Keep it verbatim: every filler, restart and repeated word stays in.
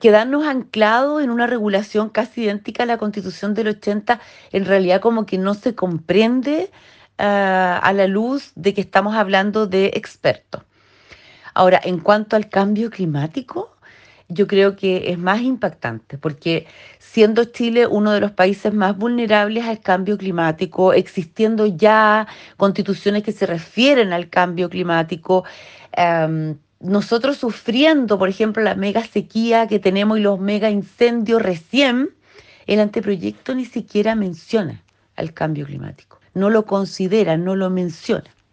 quedarnos anclados en una regulación casi idéntica a la Constitución del ochenta, en realidad como que no se comprende ah, a la luz de que estamos hablando de expertos. Ahora, en cuanto al cambio climático, yo creo que es más impactante, porque siendo Chile uno de los países más vulnerables al cambio climático, existiendo ya constituciones que se refieren al cambio climático, em, nosotros sufriendo, por ejemplo, la mega sequía que tenemos y los mega incendios recién, el anteproyecto ni siquiera menciona al cambio climático, no lo considera, no lo menciona.